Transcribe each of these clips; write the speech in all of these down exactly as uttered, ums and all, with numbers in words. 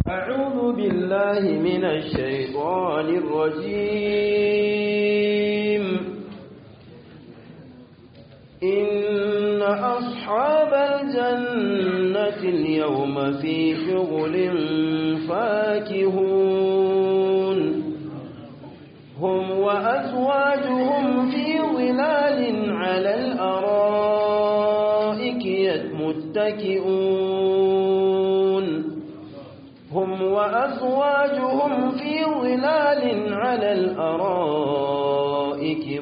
أعوذ بالله من الشيطان الرجيم. إن أصحاب الجنة اليوم في شغل فاكهون هم وأزواجهم في ظلال على الأرائك متكئون هم وأزواجهم في ظلال على الأرائك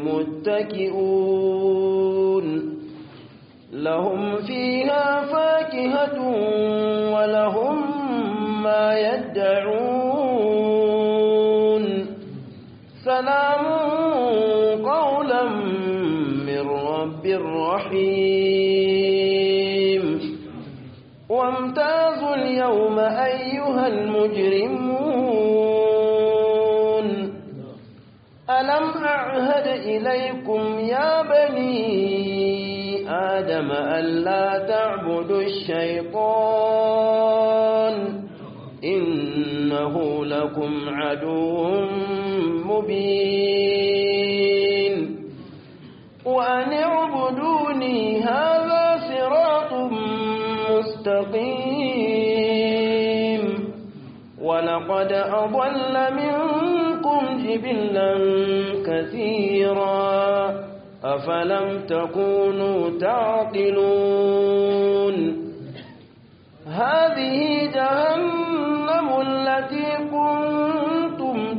متكئون لهم فيها فاكهة ولهم ما يدعون سلام قولا من رب رحيم. وامتازوا اليوم أيها المجرمون ألم أعهد إليكم يا بني آدم ألا تعبدوا الشيطان إنه لكم عدو مبين وأن اعبدوني هذا صراط مستقيم. ولقد أضل منكم جبلا كثيرا أفلم تكونوا تعقلون. هذه جهنم التي كنتم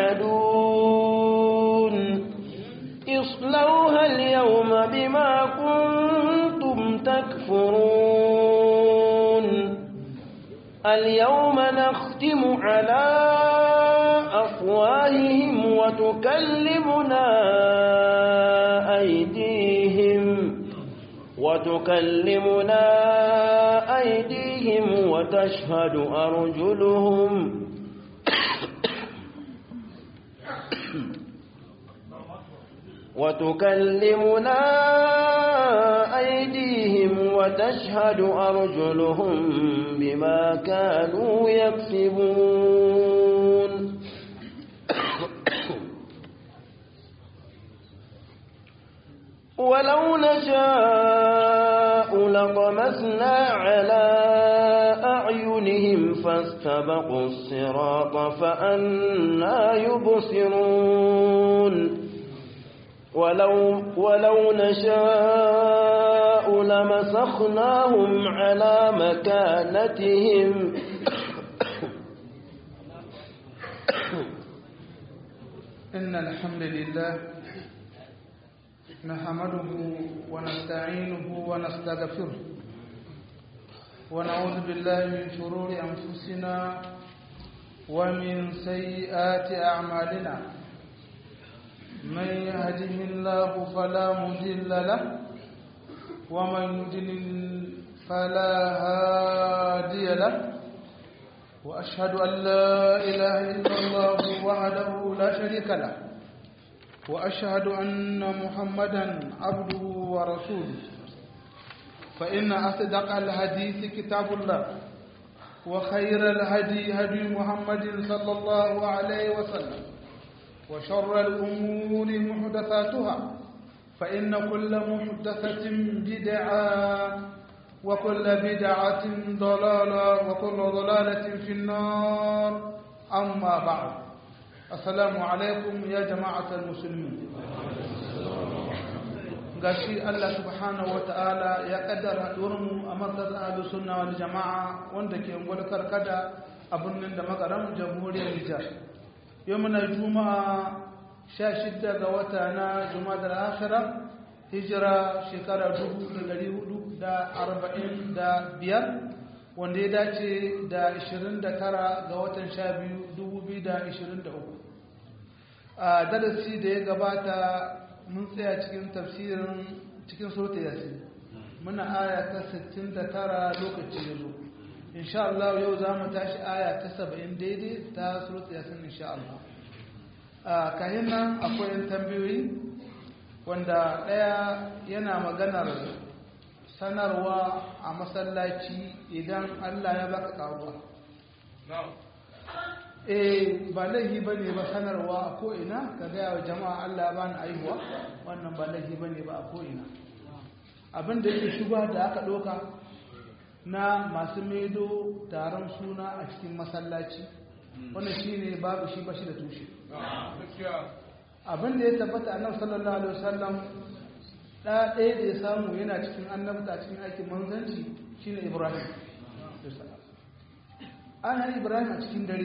توعدون اصلوها اليوم بما كنتم تكفرون. اليوم نختم على أفواههم وتكلمنا أيديهم وتكلمنا أيديهم وتشهد أرجلهم وتكلمنا أيديهم وتشهد أرجلهم بما كانوا يكسبون. ولو نشاء لطمسنا على أعينهم فاستبقوا الصراط فأنى يبصرون. ولو, ولو نشاء لمسخناهم على مكانتهم إن الحمد لله نحمده ونستعينه ونستغفره ونعوذ بالله من شرور أنفسنا ومن سيئات أعمالنا. من يهده الله فلا مضل له ومن يضلل فلا هادي له وأشهد أن لا إله إلا الله وحده لا شريك له وأشهد أن محمدا عبده ورسوله. فإن أصدق الحديث كتاب الله وخير الهدي هدي محمد صلى الله عليه وسلم وشر الأمور محدثاتها فإن كل محدثة بدعة وكل بدعة ضلالة وكل ضلالة في النار. أما بعد السلام عليكم يا جماعة المسلمين. gashi Allah subhanahu wata'ala ya kaddara haɗuwarmu a markaz ahlus sunna wal jama'a wanda ke ungwar karkada a birnin da makaram jamhuriyar Nijar. Yau muna juma'a sha shidda ga wata na jumadar akhira hijira shekara dubu da dari hudu da arba'in da biyar wanda ya dace da ashirin da tara ga watan sha biyu dubu biyu da ashirin da uku. A darasi da ya gabata mun tsaya cikin tafsirin cikin suratul yasin muna aya ta sittin da tara lokaci ya zo. insha Allah yau za mu tashi aya ta saba'in daidai ta suratul yasin insha Allah. a kayan nan akwai tambayoyi wanda ɗaya yana maganar sanarwa a masallaci idan Allah ya baka karuwa eh ba laifi ba ne ba sanarwa a ko'ina ka gaya wa jama'a Allah ba na aihuwa wannan ba laifi ba ne ba a ko'ina abin da yake shugaba da aka ɗauka na masu maido taron suna a cikin masallaci wannan shi ne babu shi ba shi da tushe abin da ya tabbata annabi sallallahu alaihi wasallam ɗaya ɗaya da ya samu yana cikin annabta cikin aikin manzanci shine Ibrahim ana Ibrahim a cikin dare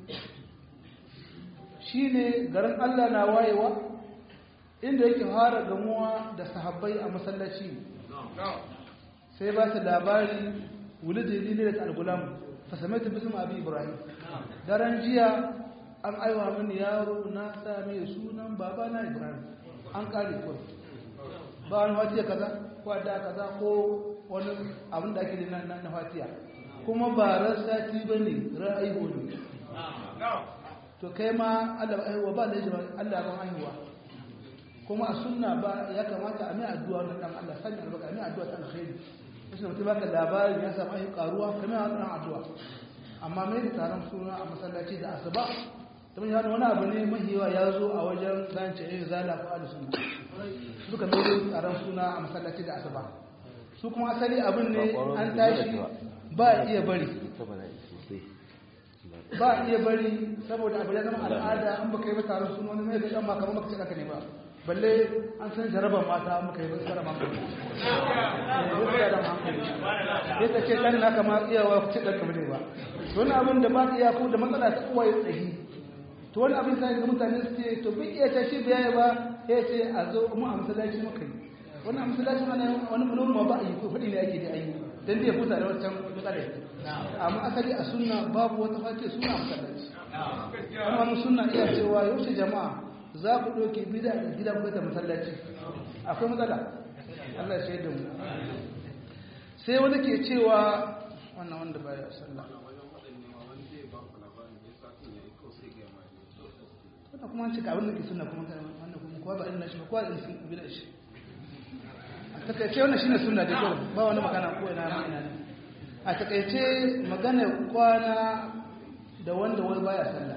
shine garin Allah na wayewa inda yake fara gamuwa da sahabbai a masallaci sai ba su labari wulida lilat al-gulam fa samaita bismi abi Ibrahim daren jiya an aiwa mini yaro na same sunan babana Ibrahim an kare ko ba wani fatiya kaza ko da kaza ko wani abin da ake da nan na fatiya kuma ba rasati bane ra'ayi ne to kai ma Allah ba aiwa ba da Allah ban aiwa kuma a sunna ba ya kamata a mai addu'a wannan dan Allah sanya albarka mai addu'a ta alkhairi sai mutum baka labarin ya samu ayi karuwa kamar wannan addu'a amma mai da taron suna a masallaci da asuba kuma yana wani abu ne mahiwa ya zo a wajen zance eh zala ko ahlus sunna suka mai da taron suna a masallaci da asuba su kuma asali abin ne an tashi ba iya bari ba iya bari saboda abu ya zama al'ada an baka yi ba taron suna wani mai da dan ma kamar baka ce aka ne ba balle an san jarabar mata muka yi wasu karama hankali ya ta ce ɗan naka ma iyawa ku ce ɗan kamar ba wani abin da ba ta iya ko da matsala ta uwa ya tsahi to wani abin sa ga mutane su ce to bin iya tashi biya ba ya ce a zo mu a masallaci muka yi wani a masallaci mana wani mulon ba a yi ko faɗi ne ake da ayi dan da ya futa da wancan matsala amma asali a sunna babu wata face suna a masallaci amma sunna iya cewa yaushe jama'a za ku ɗauke bida da gida ku da masallaci akwai matsala Allah ya shaida mu sai wani ke cewa wannan wanda ba ya sallah wannan kuma an cika abin da ke sunna kuma wannan kuma kowa ba ina shi ba kowa da sun bida shi a takaice wannan shine sunna da kyau ba wani magana ko ina ma ina ne a takaice magana kwana da wanda wai baya sallah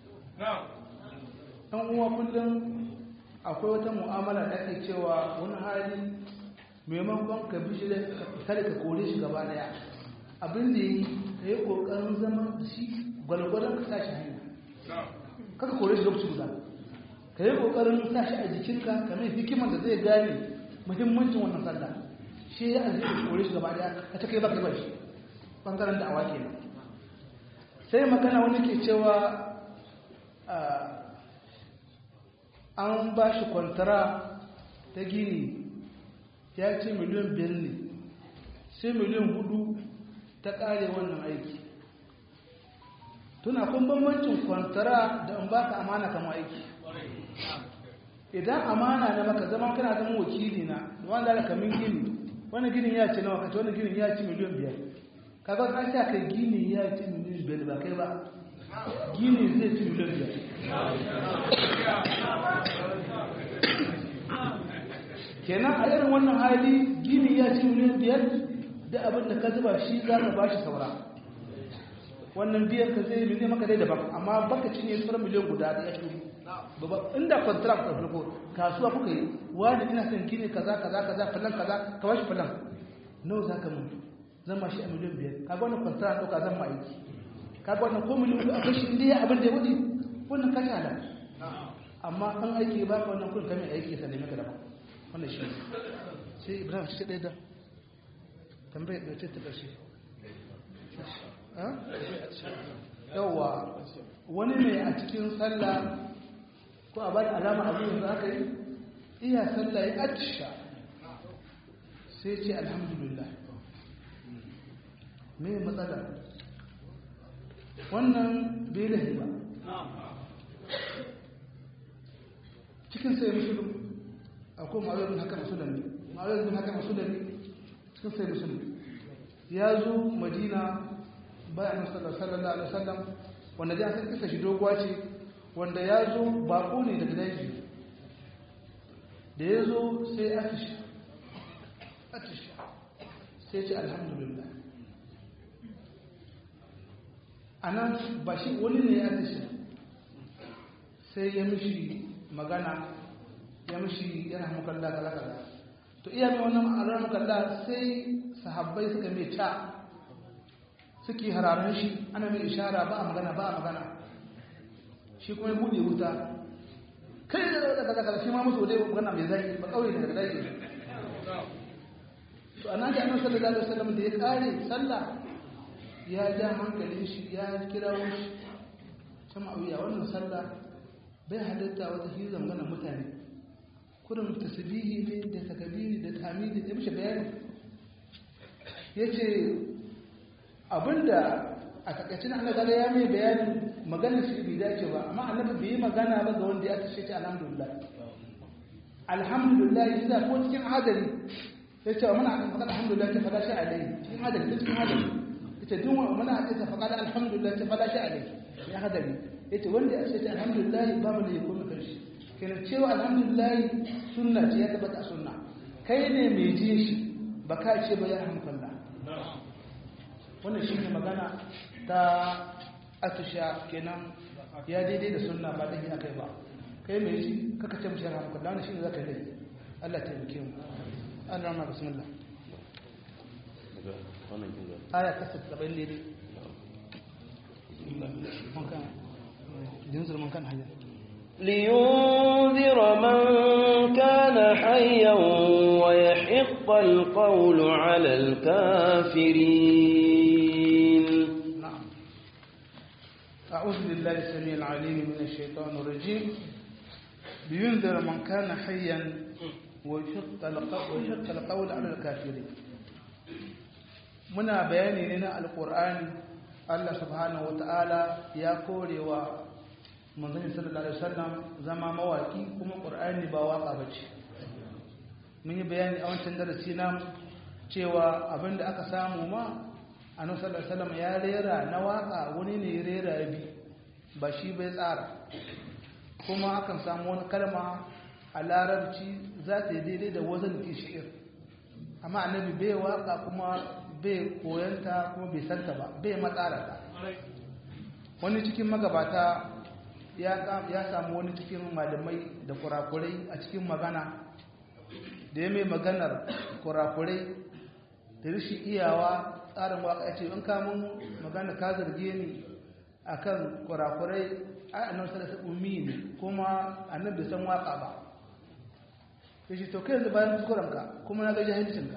ɗan uwa kullum akwai wata mu'amala da ake cewa wani hali maimakon ka bi shi da kada ka kore shi gaba daya abin da yi ka yi ƙoƙarin zama da shi gwalgwadon ka sashi hanya kaka kore shi lokaci guda ka yi ƙoƙarin sashi a jikinka ka mai hikimar da zai gane muhimmancin wannan sallah shi ya arziki ka kore shi gaba daya ka ta kai baka ba shi ɓangaren da awa kenan sai magana wani ke cewa an ba shi kwantara ta gini ya ce miliyan biyar ne sai miliyan hudu ta kare wannan aiki tuna kun bambancin kwantara da in baka amana kama aiki idan amana na maka zama kana zama wakili na wanda da kamin gini wani ginin ya ce nawa kace wani ginin ya ci miliyan biyar kaga ka ta kai gini ya ci miliyan biyar ba kai ba gini zai ci miliyan biyar kenan a irin wannan hali gini ya ci miliyan biyar da abin da ka zuba shi za ka ba shi saura wannan biyar ka zai miliyan maka dai daban amma baka cinye sauran miliyan guda da ya shuru inda contract da farko kasuwa kuka yi wani ina son gini kaza kaza kaza falan kaza ka ba shi falan nawa za ka mun zan ma shi a miliyan biyar kaga wannan contract ɗauka zan ma aiki kaga wannan ko miliyan a kashi inda ya abin da ya wuce wannan kashi ala amma an aiki ba ka wannan kun kame aiki ya sallame ka daban wannan shi sai ibrahim shi ɗaya da tambayar da ce ta ƙarshe yawwa wani mai a cikin sallah ko a bada alama abu yanzu aka yi iya sallah ya atisha sai ce alhamdulillah me matsala wannan bai lahi ba cikin sai musulun akwai ma'ayoyin haka musulun ne ma'ayoyin haka musulun ne cikin sai musulun ya zo madina bayan sallallahu alaihi wasallam wanda da aka kisa shi doguwa ce wanda ya zo bako ne daga daji da ya zo sai atisha atisha sai ce alhamdulillah anan ba shi wani ne ya tashi sai ya mishi magana ya mishi yana mukalla kala kala to iya mai wannan ma'anar mukalla sai sahabbai suka mai ta suke hararin shi ana mai ishara ba a magana ba a magana shi kuma ya buɗe wuta kai da kaza kaza shi ma musu dai magana mai zai ba kauye daga dai to annabi annabi sallallahu alaihi wasallam da ya kare sallah ya ja hankalin shi ya kirawo shi ta ma'awiya wannan sallah bai halitta wata hizan magana mutane kurin tasbihi ne da takbiri da tahmidi da mishi bayani yace abinda a takaicin Allah gare ya mai bayani magana shi bai dace ba amma annabi bai yi magana ba ga wanda ya tace ta alhamdulillah alhamdulillah idan ko cikin hadari yace muna faɗa alhamdulillah ta fada shi alai cikin hadari cikin hadari yace duk muna hadisi faɗa alhamdulillah ta fada shi alai ya hadari yace wanda ya tace alhamdulillah babu ne ko mutar shi kenan cewa alhamdulillah sunna ce ya tabbata sunna kai ne mai ji shi baka ce ba ya alhamdulillah wannan shi ne magana ta atusha kenan ya daidai da sunna ba dahi akai ba kai mai ji kaka ce mishi alhamdulillah wannan shi ne zaka yi Allah ta yi mu Allah ma bismillah aya ta saba'in ne mun kan jinzur mun kan hayya لينذر من كان حيا ويحق القول على الكافرين. نعم. أعوذ بالله السميع العليم من الشيطان الرجيم. لينذر من كان حيا ويحق القول على الكافرين. muna bayani ne na alqur'ani Allah subhanahu wataala ya korewa manzon sallallahu alaihi wasallam zama mawaki kuma qur'ani ba waka bace mun yi bayani a wancan darasi na cewa abinda aka samu ma annabi sallallahu alaihi wasallam ya rera na waka wani ne ya rera bi ba shi bai tsara kuma akan samu wani kalma a larabci za ta yi daidai da wazan kishir amma annabi bai waka kuma bai koyanta kuma bai santa ba bai matsara ta wani cikin magabata ya samu wani cikin malamai da kurakurai a cikin magana da ya mai maganar kurakurai da rashin iyawa tsarin waka ya ce in kamun magana ka zarge ni akan kurakurai ai annabi sallallahu alaihi wasallam ne kuma annabi san waka ba yace to kai yanzu bayan kuskurenka kuma na ga jahilcinka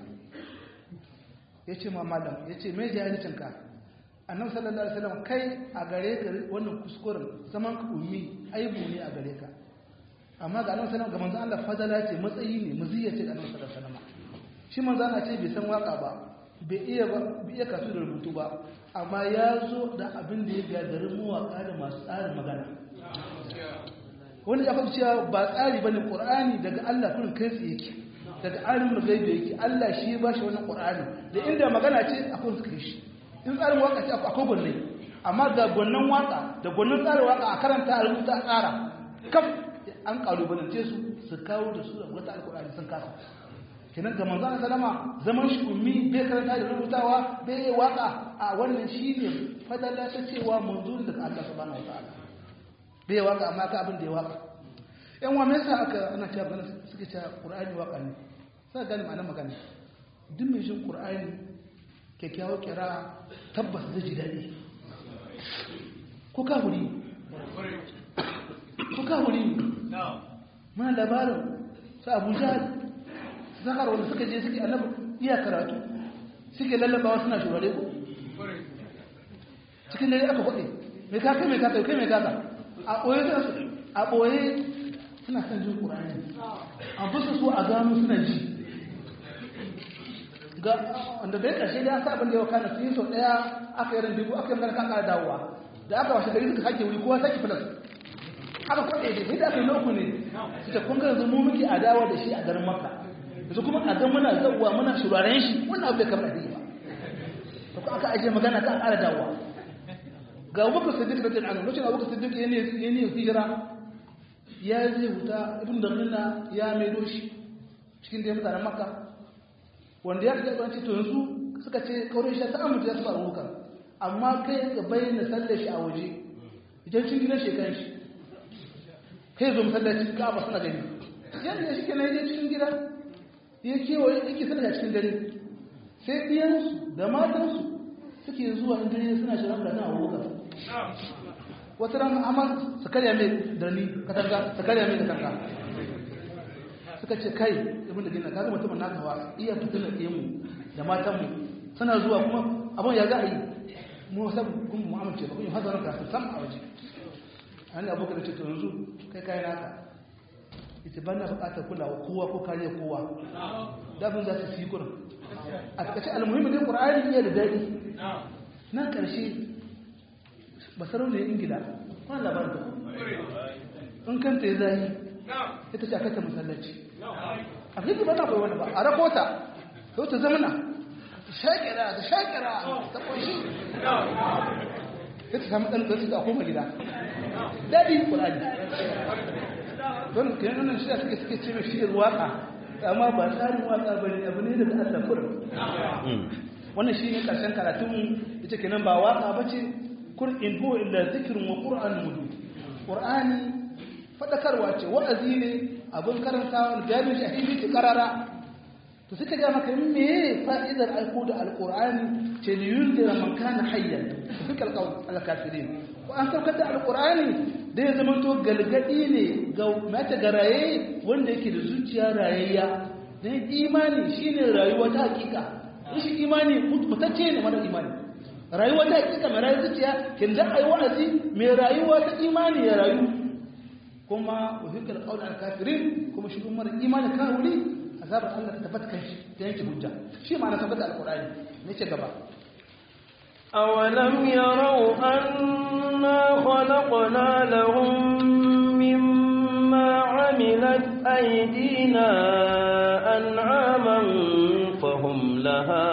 yace ma malam yace me jahilcinka annabi sallallahu alaihi wasallam kai a gare ka wannan kuskuren zaman ka ummi aibu ne a gare ka amma ga annabi sallallahu alaihi wasallam ga manzo Allah fadala ce matsayi ne muziyya ce ga annabi sallallahu alaihi wasallam shi manzo Allah ce bai san waka ba bai iya ba bai iya kasu da rubutu ba amma ya zo da abin da ya gagari mawaka da masu tsarin magana wanda ya fahimci cewa ba tsari bane qur'ani daga Allah kun kai tsaye yake daga alimul gaibi yake Allah shi ba shi wannan qur'ani da inda magana ce akwai suka shi in tsarin waka ce akwai gwanne amma ga gwannan waka da gwannan tsarin waka a karanta a rubuta a tsara kaf an kalubalance su su kawo da su da wata alkur'ani sun kasa kenan ga manzo sallama zaman shi ummi bai karanta da rubutawa bai yi waka a wannan shine fadala ta cewa manzo daga Allah subhanahu wataala bai yi waka amma ka abin da ya waka yan wa me yasa aka ana cewa bana suke cewa qur'ani waka ne sai gani ma'anar magana duk mai jin qur'ani kyakkyawar kira tabbas zai ji daɗi ko ka wuri ko ka wuri mana labarin su abuja zakar wanda suka je suke annabi iya karatu suke lallabawa suna shurare ko cikin dare aka kwaɗe mai kaka mai kaka kai mai kaka a ɓoye a ɓoye suna son jin ƙura'ani an fusa su a gano suna ji ga wanda bai ƙarshe da ya sa abin da yau kana su yi sau ɗaya aka yi ran dubu aka yi magana kan ƙara dawowa da aka washe gari suka sake wuri kowa sake filas aka kwaɗe da sai da aka yi na uku ne su ta kun yanzu mu muke adawa da shi a garin maka yanzu kuma a gan muna zauwa muna shuraren shi wannan abu da kamar addini ba to ko aka ajiye magana kan ƙara dawowa ga abubakar siddiq radiyallahu anhu lokacin abubakar siddiq ya ne hijira ya zai huta ibn darnina ya maido shi cikin da ya mutanen makka wanda ya kaɗa ce to yanzu suka ce kaurin shi ta amince ya taɓa abubakar amma kai ka bayyana sallar shi a waje idan cin gidan shekan shi kai zo masallacin ka'aba suna gani yadda shi kenan yaje cikin gida ya kewaye yake sallar cikin dare sai ɗiyansu da matansu suke zuwa in dare suna shirin da na abubuwa wata ran amma su karya mai darni katanga su karya mai katanga suka ce kai ibn da gina kaga mutumin nakawa iya fitina ɗiyanmu da matanmu suna zuwa kuma abin ya za a yi mu wasu kun mu amince ba kun yi hazarin ka su sam a waje an da abokan ce to yanzu kai kayan naka ita ba na bukatar kulawa kowa ko kariya kowa dabin za su fi kurin a takaice almuhimmi ne ƙur'ani iya da daɗi nan ƙarshe basarar ne ingila wani labarin da in kanta ya zai ita ce a kata masallaci a fiti ba na bai wani ba a rakota sau ta zamana ta shaƙira ta shaƙira ta ƙunshi ita samu ɗan ƙarfi a koma gida daɗi ƙur'ani don kenan nan shida suke suke ce mai shirin waƙa amma ba tsarin waƙa ba ne abu ne daga Allah kurin wannan shi ne ƙarshen karatunmu ita kenan ba waƙa ba ce kur in huwa illa zikirin wa ƙur'an mudu ƙur'ani faɗakarwa ce wa'azi ne abin karantawa jami'in shahidi ke ƙarara to suka ga maka me fa'idar aiko da alƙur'ani ce ne yundira man kana hayyan suka alƙafirin ko an saukar da alƙur'ani da ya zama to galgadi ne ga mata garaye wanda yake da zuciya rayayya dan imani shine rayuwa ta hakika shi imani mutacce ne mara imani rayuwa ta hakika mai rayuwa zuciya kin da ayi wa'azi mai rayuwa ta imani ya rayu kuma uhikal qawl al kafirin kuma shi kuma imani kawuri azabar Allah ta tabbata shi ta yake hujja shi ma'ana tabbata alqur'ani ne ce gaba أولم يروا أنا خلقنا لهم مما عملت أيدينا أنعاما فهم لها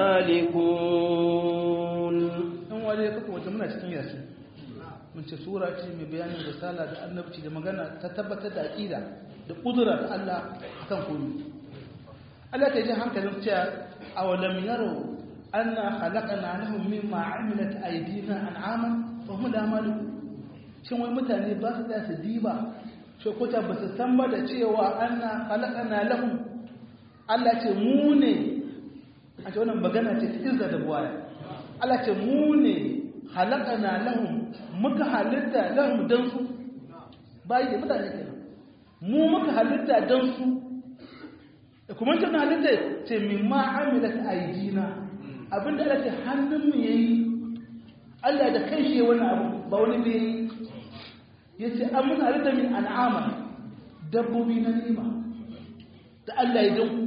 مالكون إن وليكم وجمنا تكمية من سورة من بيان الرسالة النبي لما قلنا تثبت العقيدة بقدرة الله تنقل ألا تجي عنك نمتع أولم يروا أنا خلقنا لهم مما عملت أيدينا أنعاما فهم لا مالكون shin wai mutane ba su da su diba shi kuta ba su san ba da cewa anna khalaqana lahum Allah ce mu ne a ce wannan magana ce ta izza da buwaya Allah ce mu ne khalaqana lahum muka halitta lahum dan su bai da mutane kenan mu muka halitta dan su kuma ta halitta ce mimma amilat aydina abinda Allah ce hannunmu yayi Allah da kai shi wani abu ba wani ne yace an mun halitta min an'ama dabbobi na nima da Allah ya dan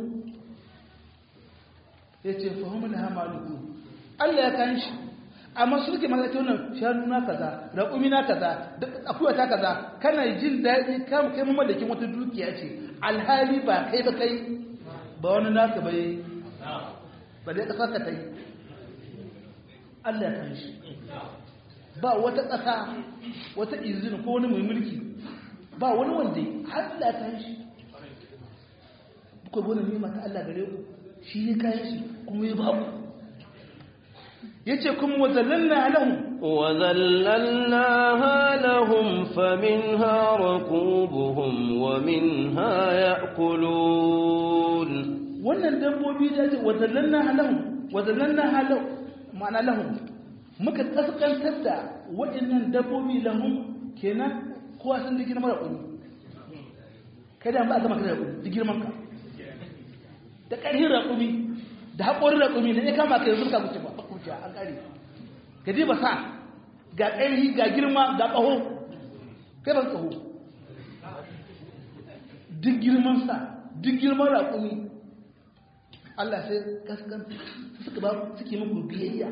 yace fa hum laha malikun Allah ya kan shi amma su suke mallaka wannan shanu na kaza raƙumi na kaza da akuya ta kaza kana jin daɗi kam kai mu mallakin wata dukiya ce alhali ba kai ba kai ba wani naka bai ba dai kasar ka ta yi Allah ya kan shi ba wata ƙasa wata izini ko wani mai mulki ba wani wanda Allah ya kan shi kuka gona nema ta Allah gare ku shi ya kayan shi kuma ya babu ya ce kuma wazallanna lahum وذللناها لهم فمنها ركوبهم ومنها يأكلون wannan dabbobi da ce wazallanna lahum wazallanna lahum ma'ana lahum muka kaskantar da waɗannan dabbobi lahum kenan kowa sun da girman raƙumi kada ba a zama kada raƙumi da girman ka da ƙarfin raƙumi da haƙorin raƙumi da ya kama ka yanzu ka kuce ba a kuce an ƙare ka ji ba sa ga ƙarfi ga girma ga ƙaho kai ban ƙaho duk girman sa duk girman raƙumi Allah sai kaskanta suka ba suke muku biyayya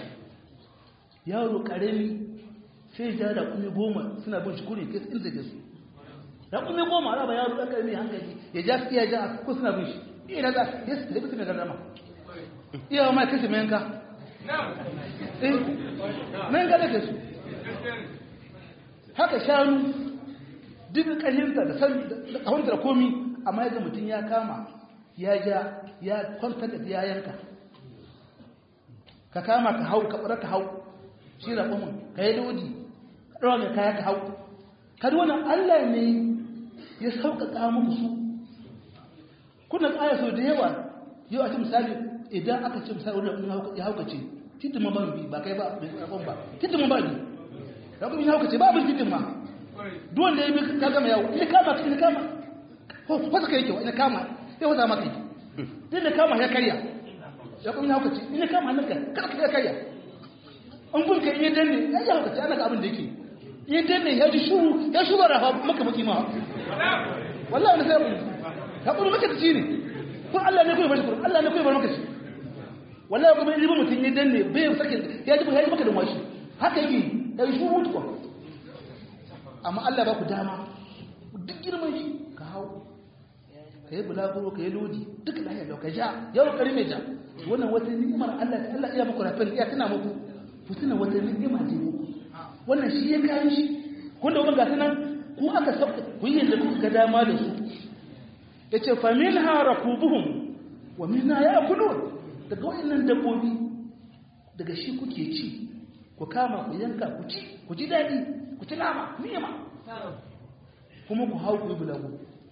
yaro karami sai ja da kuma goma suna bin shukuri kai in zage su da kuma goma ala ba yaro da karami hankali ya ja su iya ja ko suna bin shi ina da yes da bisu mai garama iya ma kace mai yanka eh mai yanka da su haka shanu duk kahinta da san da kawunta da komi amma yaga mutun ya kama ya ja ya kwanta da ya yanka ka kama ka hau ka bara ka hau shi raƙumin ka yi lodi ka ɗaura mai kaya ka hau kada wannan Allah ne ya sauƙaƙa muku su kuna ƙaya sau da yawa yau a ce misali idan aka ce misali wani ya haukace titin ma ban bi ba kai ba raƙon ba titin ma ba bi raƙon ya haukace ba abin titin ma duwan da ya bi ka gama yawo ina kama ina kama ko wata kai kyau ina kama sai wata maka yi din da kama ya karya raƙon ya haukace ina kama hannunka kada ka ya karya an bin ka iya danne ya haukace ana ga abin da yake iya danne ya ji shuru ya shuru rafa maka maki ma wallahi wani sai ka kuma maka ci ne ko Allah ne kai bashi ko Allah ne kai bar maka ci wallahi kuma in mutum ya danne bai sake ya ji ya ji maka da washi haka yake ya shuru mutuwa amma Allah ba ku dama duk girman shi ka hau ka yi bulaguro ka yi lodi duk lahiya da ka ja yau kari mai ja wannan wata ni'imar Allah ta Allah iya muku rafin iya tana muku ku tuna wata ni'ima ce muku wannan shi ya kayan shi kun da ga sanan ku aka sauka ku yi yadda kuka ga dama da su yace fa minha rakubuhum wa minha ya'kulun daga wayannan dabbobi daga shi kuke ci ku kama ku yanka ku ci ku ji dadi ku ci nama ni'ima kuma ku hau ku yi bulagu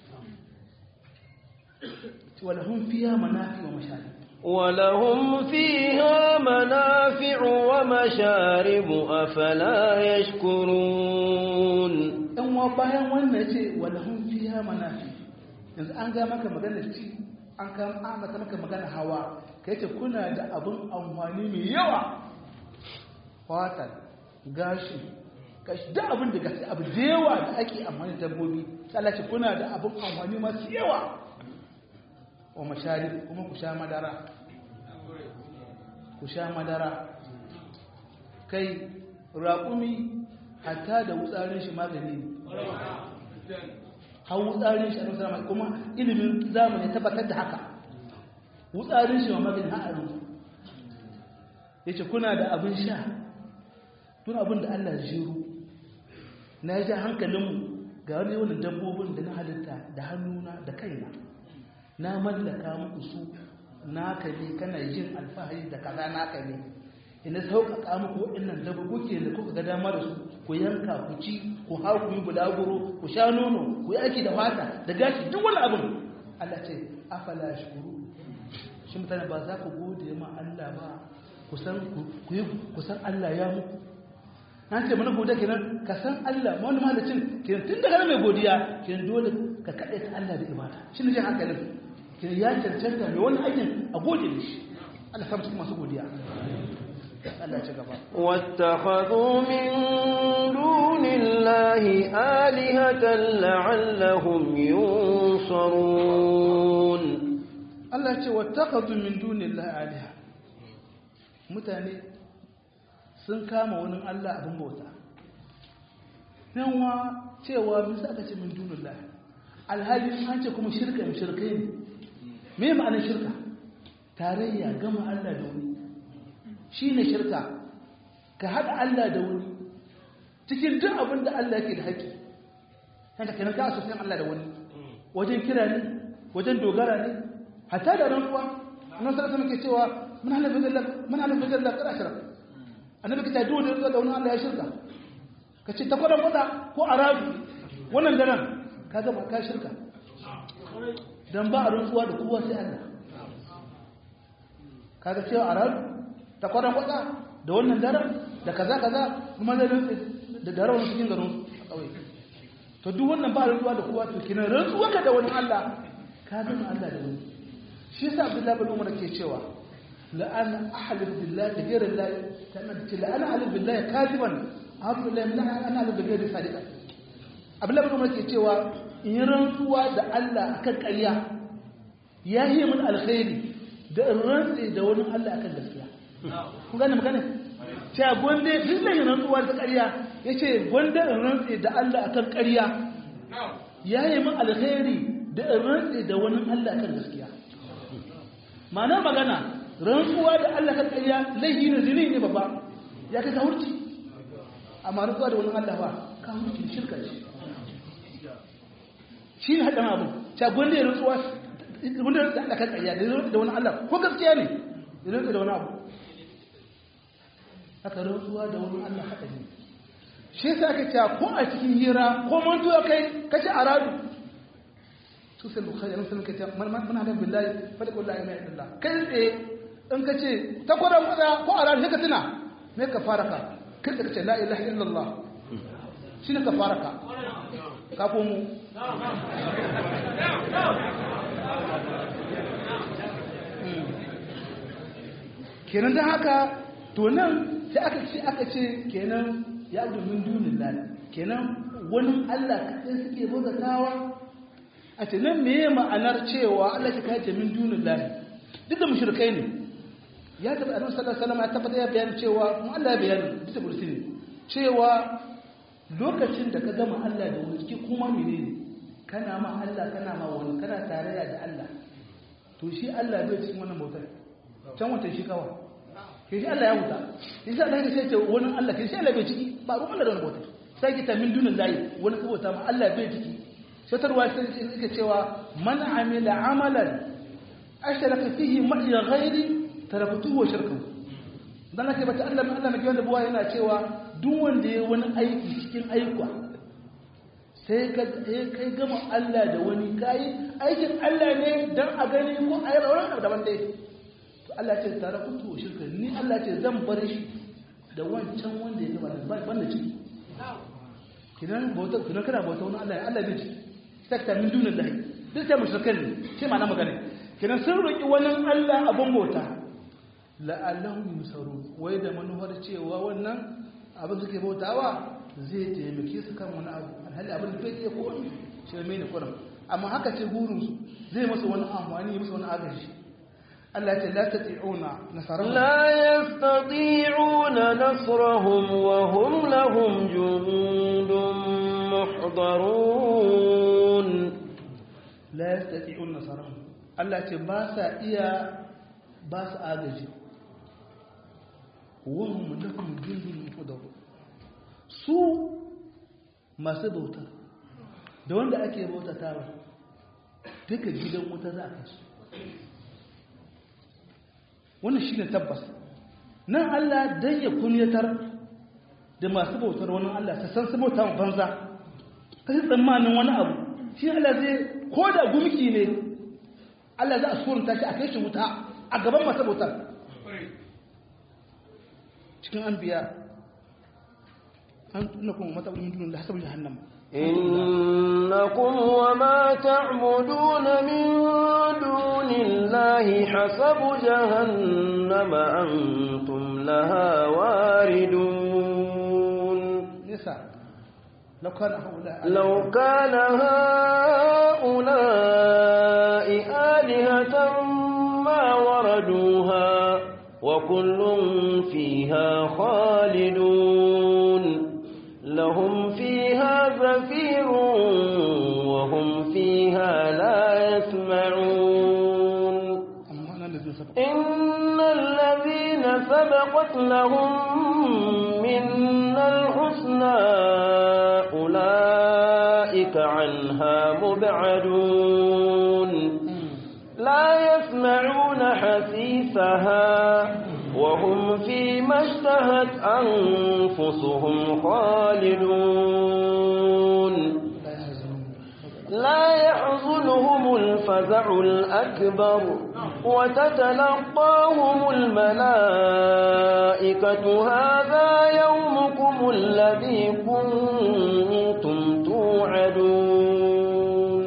walahum fiha manafi wa masharib ولهم فيها منافع ومشارب أفلا يشكرون ɗan wa bayan wannan ce walahum fiha manafi yanzu an ga maka magana ci an ga maka maka magana hawa kai ce kuna da abin amfani mai yawa fatan gashi kashi da abin da gashi abu da yawa da ake amfani da dabbobi Allah ce kuna da abin amfani masu yawa wa masharib kuma ku sha madara ku sha madara kai raƙumi hatta da wutsarin shi magani ne har wutsarin shi a nusar mai kuma ilimin zamani tabbatar da haka wutsarin shi ma magani ha'arin ya ce kuna da abin sha tun abin da Allah jiru na ya ja hankalinmu ga wani yawan dabbobin da na halitta da hannuna da kaina na mallaka muku su naka ne kana jin alfahari da kaza naka ne ina sauƙaƙa muku waɗannan dabbobi da kuka ga dama da su ku yanka ku ci ku hau ku yi bulaguro ku sha nono ku yi aiki da fata da gashi duk wani abin Allah ce afala shukuru shi mutane ba za ku gode ma Allah ba ku san ku yi ku san Allah ya muku na ce mana godiya kenan ka san Allah ma wani malicin kenan tun daga mai godiya kenan dole ka kaɗai ta Allah da ibada shi ne jin hankalin kenan ya cancanta mai wani aikin a gode da shi Allah samu cikin masu godiya Allah ci gaba واتخذوا من دون الله آلهة لعلهم ينصرون Allah ce wattaqadu min dunillahi aliha mutane sun kama wani Allah abin bauta yanwa cewa bisa aka ce min dunillahi alhali an ce kuma shirka mushrikai ne me ma'anar shirka tarayya gama Allah da wani shine shirka ka hada Allah da wani cikin duk abin da Allah yake da haƙƙi haka kenan ka asu san Allah da wani wajen kira ne wajen dogara ne hatta da rantsuwa annabi sallallahu alaihi wasallam ke cewa mun halafa billah mun halafa billah kada shirka annabi ke ta dole da wani Allah ya shirka kace ta kwadan kwada ko arabi wannan daren ka ga ka shirka dan ba a rantsuwa da kowa sai Allah kaga cewa arabi ta kwadan kwada da wannan daren da kaza kaza kuma da da daren cikin garin kauye to duk wannan ba rantsuwa da kowa to kina rantsuwa ka da wani Allah ka ga Allah da wani shi yasa Abdullahi bin Umar ke cewa la ana ahlif billahi ghayra Allah kana ce la ana ahlif billahi kadiban ahlif billahi la ana ahlif billahi sadiqan Abdullahi bin Umar ke cewa in rantsuwa da Allah akan ƙarya yayi min alkhairi da in rantsi da wani Allah akan gaskiya kun gane magana cewa gonde billahi rantsuwa da ƙarya yace gonde in rantsi da Allah akan ƙarya yayi min alkhairi da in rantsi da wani Allah akan gaskiya ma'ana magana rantsuwa da Allah kan ƙarya laifi ne zini ne babba ya kai kawurci amma rantsuwa da wani Allah ba kawurci shirka ce shi ne haɗin abu ta gwanda ya rantsuwa wanda da Allah kan ƙarya da wani Allah ko gaskiya ne ya rantsu da wani abu haka rantsuwa da wani Allah haɗari shi yasa aka ce ko a cikin hira ko mantuwa kai kace aradu su sai bukhari an sanin kace muna da billahi fada wallahi ma illallah kai tsaye in kace ta kwada kwada ko aradu sai ka tuna me ka fara ka kai ka ce la ilaha illallah shi ne ka fara ka ka komo kenan da haka to nan sai aka ce aka ce kenan ya domin dunin lalle kenan wani Allah kaɗai suke bautatawa a ce nan meye ma'anar cewa Allah shi kai min dunin lalle duk da mushrikai ne ya tabbata annabi sallallahu alaihi wasallam ya tabbata ya bayani cewa mun Allah ya bayani duk da bursi ne cewa lokacin da ka gama Allah da wani cikin kuma menene kana ma Allah kana ma wani kana tarayya da Allah to shi Allah bai cikin wannan bautar can wata shi kawai ke shi Allah ya huta shi sai Allah ya ce wani Allah ke shi Allah bai ciki ba ruwan Allah da wani bautar sai kita min dunin layi wani kubota ma Allah bai ciki shatarwa sai yake cewa man amila amalan ashraka fihi ma'i ghairi taraktuhu wa shirkuhu dan ake bata Allah Allah mai wanda buwa yana cewa duk wanda yayi wani aiki cikin ayyuka sai ka kai gama Allah da wani kai aikin Allah ne dan a gani ko ayi rawar daban dai Allah ce tare kutu shirka ni Allah ce zan bar shi da wancan wanda ya gaba da banda ciki kinan bauta kinan kana bauta wani Allah Allah bai ciki sakta min dunin lahi duk sai mushrikan ne sai ma na magana kinan sun roki wani Allah abun bauta la'allahu yusaru wai da manuhar cewa wannan abin suke bautawa zai taimake su kan wani abu alhali abin da bai iya komai shi mai ne kurum amma haka ce burin su zai masa wani amfani masa wani agaji Allah ce la tati'una nasarahum la yastati'una nasrahum wa hum lahum jundun muhdarun la yastati'una nasarahum Allah ce ba sa iya ba su agaji wa hum lahum jundun muhdarun su masu bauta da wanda ake bautatawa duka gidan wuta za a kasu wannan shi ne tabbas nan Allah dan ya kunyatar da masu bautar wani Allah ta san su bauta banza kai tsammanin wani abu shi Allah zai ko da gumki ne Allah za a surunta shi a kai shi wuta a gaban masu bautar cikin anbiya an tunakum mata'udun dun la hasabu jahannam إنكم وما تعبدون من دون الله حسب جهنم أنتم لها واردون نساء لو كان هؤلاء لو كان هؤلاء آلهة ما وردوها وكل فيها خالدون لهم فيها زفير وهم فيها لا يسمعون إن الذين سبقت لهم منا الحسنى أولئك عنها مبعدون لا يسمعون حسيسها وهم فيما اشتهت أنفسهم خالدون لا يحزنهم الفزع الأكبر وتتلقاهم الملائكة هذا يومكم الذي كنتم توعدون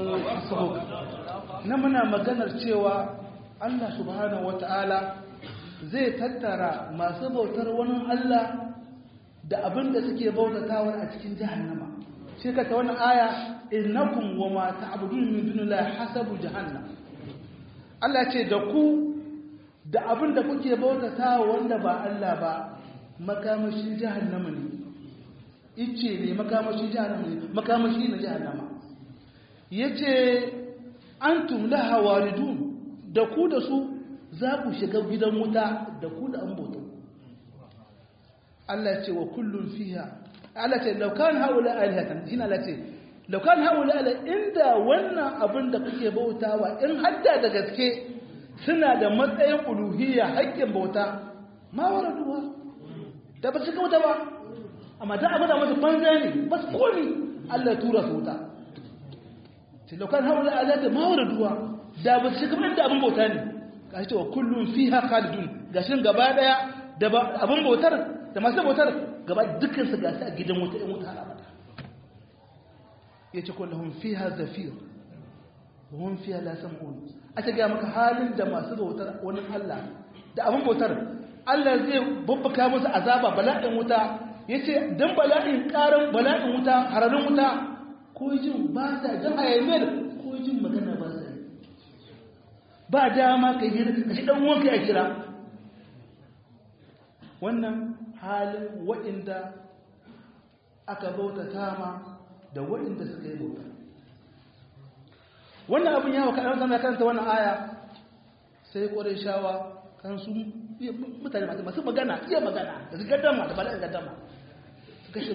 نمنا مغنر cewa Allah subhanahu wataala zai tattara masu bautar wani Allah da abin da suke bautatawa a cikin jahannama shi ka ta wannan aya innakum wa ma ta'budun min dunillahi hasabu jahannam Allah ce da ku da abin da kuke bautatawa wanda ba Allah ba makamashin jahannama ne ice ne makamashin jahannama ne makamashi na jahannama yace antum laha waridun da ku da su za ku shiga gidan wuta da ku da an bauta Allah ce wa kullun fiha Allah ce laukan haula alihatan ina Allah ce laukan haula ala inda wannan abin da kuke bautawa in hadda da gaske suna da matsayin uluhiyya haƙƙin bauta ma waraduwa da ba su shiga wuta ba amma da abada masa banza ne ba su komi Allah ya tura su wuta sai lokacin haula alaka ma wara duwa da ba su shiga da abin bauta ne gashi cewa kullum fiha khalidun gashin gaba daya da abin bautar da masu bautar gaba dukkan su gasu a gidan wuta in wuta abada yace kullum fiha zafir wa hum fiha la sam'un aka ga maka halin da masu bautar wani Allah da abin bautar Allah zai babbaka musu azaba bala'in wuta yace dan bala'in karan bala'in wuta hararin wuta ko jin ba ta jin ayyamir ko jin magana ba sai ba dama kai hira kashi dan uwanka ya kira wannan halin waɗanda aka bauta tama da waɗanda suka yi bauta wannan abin yawa kaɗan zama ya karanta wannan aya sai ƙwarai shawa kan su mutane masu magana iya magana da su gaddama da bala'in gaddama su kashe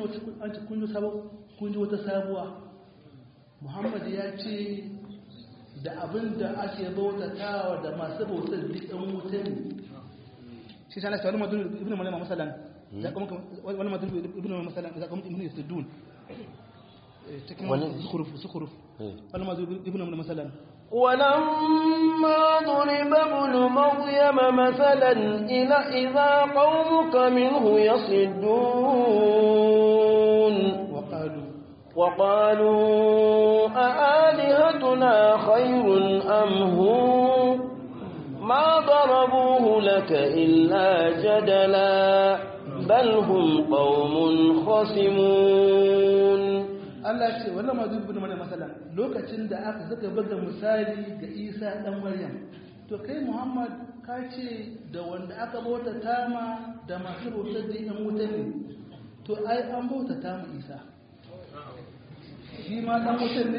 kunji wata sabuwa muhammadu ya ce da abin da ake bautatawa da masu bautar ɗan wuta ne shi sana shi wani madun ibn malama masalan wani madun ibn malama masalan da kuma ibn yasdun cikin sukuruf sukuruf wani madun ibn malama masalan ولما ضرب ابن مريم مثلا إذا قومك منه يصدون وقالوا وقالوا أآلهتنا خير أم هو ما ضربوه لك إلا جدلا بل هم قوم خصمون Allah ce wannan ma zubi mana masalan lokacin da aka saka buga misali ga Isa dan Maryam to kai Muhammad ka ce da wanda aka bauta tama da masu bautar da yan wuta ne to ai an bauta tama Isa shi ma dan wuta ne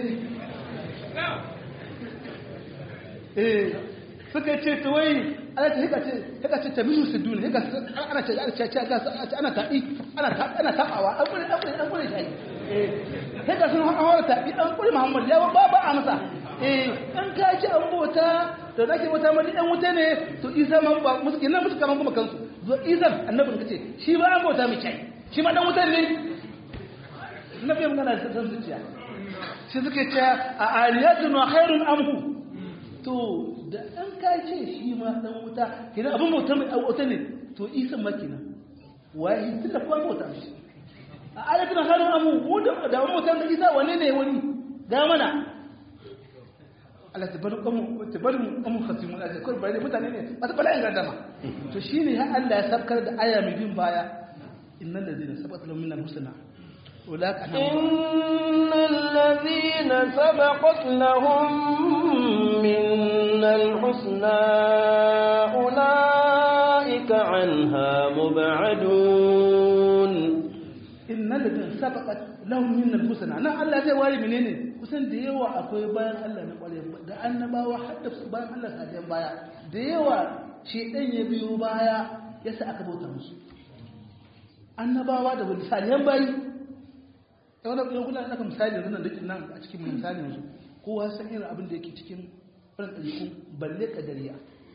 eh suka ce to wai ana ta hika ce hika ce tabisu sidun hika ana ce ana ce ana tabi ana ana tabawa an kure an kure an kure shi eh hika sun hawa tabi an kure Muhammad ya ba ba amsa eh an kaji an bota da zake bota mai dan wuta ne to Isa man ba musu kenan musu kaman kuma kansu zo Isa annabin kace shi ba an bota mai kai shi ma dan wuta ne annabi mun gana da san zuciya shi suke ce a aliyatun wa khairun amhu to da an kace shi ma dan wuta kenan abin bauta mai wuta ne to Isa ma kenan wai tunda kuma bauta shi a aliyatun khairun amhu mu da da mutan da Isa wane ne wani ga mana Allah tabarakamu tabarakamu khasimun a cikin bayani mutane ne ba ta bala'in gardama to shine ya Allah ya sabkar da aya mai bin baya innal ladina sabaqat lahum minal husna أولئك إن الذين سبقت لهم منا الحسنى أولئك عنها مبعدون إن الذين سبقت لهم منا الحسنى أنا الله زي واري منين kusan da yawa akwai bayan Allah na kware da annabawa hadda bayan Allah sajan baya da yawa shedan ya biyo baya yasa aka bauta musu annabawa da salihan bayi wani abin kuna naka misali yanzu nan da nan a cikin misali yanzu kowa san irin abin da yake cikin wannan ɗabi'un balle kadariya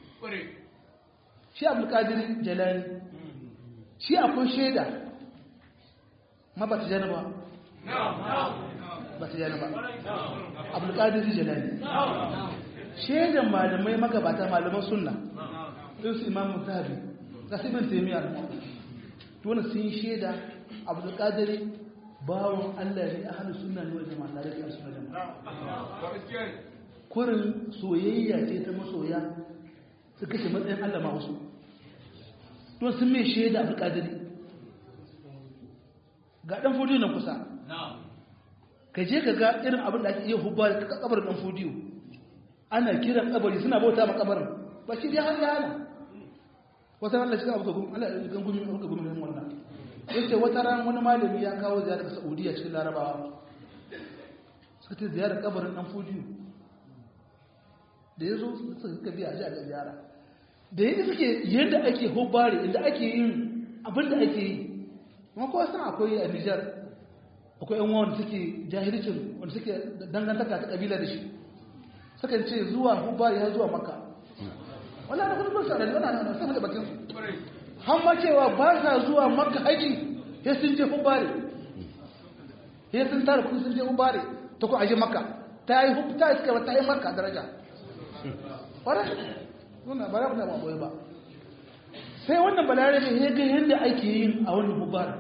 shi abdul qadir jalani shi akwai shaida ma ba ta jana ba ba ta jana ba abdul qadir jalani shaidan malamai magabata malaman sunna irin su imamu zahabi ga su ibn taymiya to wannan sun shaida abdul qadir bawon Allah ne a hannun suna ne wajen masu tare da suna jama'a kurin soyayya ce ta masoya su kashe matsayin Allah ma wasu don sun mai shaida a alƙadari ga ɗan fodiyo na kusa ka je ka ga irin abin da ake iya hubba da kabarin ɗan fodiyo ana kiran kabari suna bauta ma kabarin ba shi dai har ya hana wata Allah shi ka abu ga gumi Allah ya gan gumi ga gumi wannan yace wata ran wani malami ya kawo ziyara daga Saudiya cikin Larabawa suka ta ziyara kabarin dan Fujiyo da yazo suka biya ji a ziyara da yadda suke yadda ake hubbari inda ake yin abin da ake yi kuma ko san akwai a Niger akwai yan wanda suke jahilcin wanda suke dangantaka ta kabila da shi suka ce zuwa hubbari ya zuwa Makka wallahi da kullum sai da wannan sai da bakin su hamma cewa ba sa zuwa makka haji sai sun je hubare sai sun tara kudi sun je hubare ta ku aje makka ta yi hubta iska ta yi makka daraja ƙwarar suna ba rafi da maɓoyi ba sai wannan balarabe ya ga yadda ake yin a wannan hubare